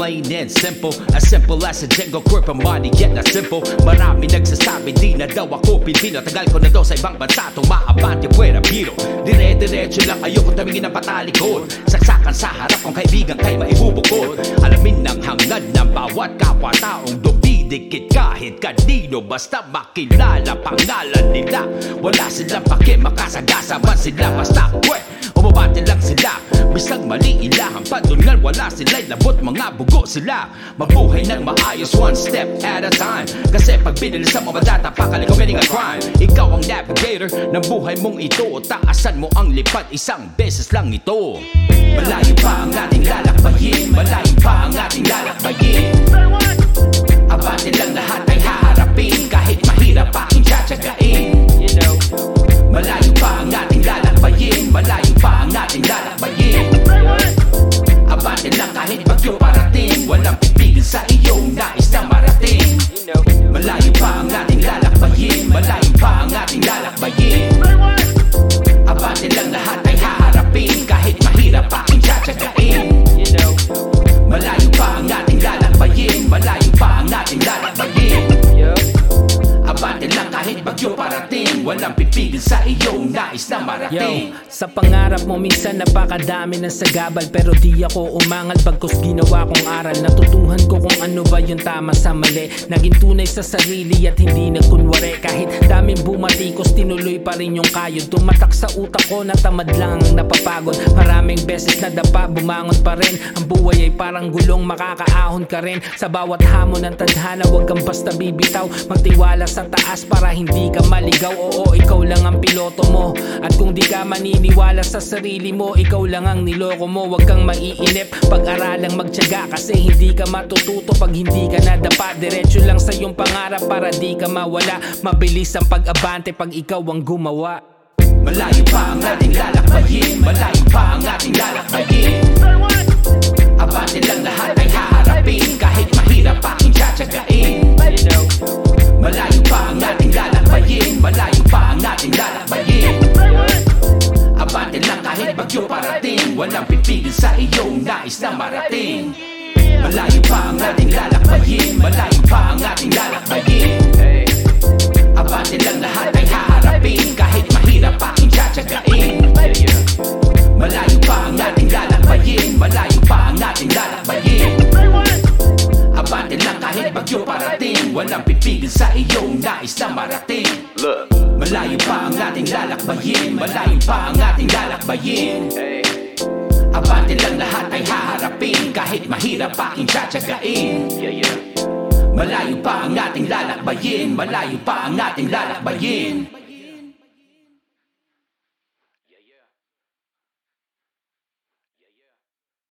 plain and simple as a Django Quirk from money yet not simple. Marami nagsasabi di na daw ako Pilipino. Tagal ko na daw sa ibang bansa tumaabante puwera biro. Dire-diretso lang ayoko tabingin ng patalikod. Saksakan sa harap kong kaibigan kay maibubukod. Alamin ng hangad ng bawat kapwa-taong dumidikit kahit kanino. Basta makilala pangalan nila. Wala silang pake makasagasa man sila. Basta kwe umabante lang sila. Bisang mali ilahang patungal. Wala sila'y labot mga bugo sila. Mabuhay ng maayos one step at a time. Kasi pag binili sa mga data pakali committing a crime. Ikaw ang navigator ng buhay mong ito. Taasan mo ang lipat isang beses lang ito. Malayo pa ang ating lalakbayin. Malayo pa ang ating lalakbayin. Abante lang lahat ay haharapin. Kahit mahirap aking tsatsagain. Malayo pa ang ating lalakbayin. Malayo pa ang ating lalakbayin. Abante lang kahit bagyo parating. Walang pipigil sa iyong nais na marating. Malayo pa ang ating lalakbayin. Malayo pa ang ating lalakbayin. Abante lang lahat ay haharapin. Kahit mahirap aking tsatsagain. Malayo pa ang ating lalakbayin. Malayo pa ang ating lalakbayin. Abante lang kahit bagyo parating. Walang pipigil sa iyong nais na marating. Sa pangarap mo minsan napakadami ng sagabal. Pero di ako umangal bagkus ginawa kong aral. Natutuhan ko kung ano ba yung tama sa mali. Naging tunay sa sarili at hindi nagkunwari. Kahit daming bumatikos tinuloy pa rin yung kayod. Tumatak sa utak ko na tamad lang ang napapagod. Maraming beses na dapa bumangon pa rin. Ang buhay ay parang gulong makakaahon ka rin. Sa bawat hamon ng tadhana huwag kang basta bibitaw. Magtiwala sa taas para hindi ka maligaw. Oo, ikaw lang ang piloto mo. At kung di ka maniniwala sa sarili mo, ikaw lang ang niloko mo. Huwag kang maiinip, pag-aralang magtiyaga. Kasi hindi ka matututo pag hindi ka nadapa. Diretso lang sa iyong pangarap para di ka mawala. Mabilis ang pag-abante pag ikaw ang gumawa. Malayo pa ang ating lalakbayin. Malayo pa ang ating lalakbayin. Abante lang lahat ay haharapin. Kahit mahirap aking tsatsagain. Malayo pa ang ating lalakbayin. Malayo pa ang ating lalakbayin. Abante lang kahit bagyo parating. Walang pipigil sa iyong nais na marating. Malayo pa ang ating lalakbayin. Malayo pa ang ating lalakbayin. Abante lang lahat ay haharapin. Kahit mahirap aking tsatsagain. Malayo pa ang ating lalakbayin. Malayo pa ang ating lalakbayin. Abante lang kahit bagyo parating. Walang pipigil sa iyong nais na marating. Malayo pa ang ating lalakbayin. Malayo pa ang ating lalakbayin. Abante lang lahat ay haharapin. Kahit mahirap aking tsatsagain. Malayo pa ang ating lalakbayin. Malayo pa ang ating lalakbayin.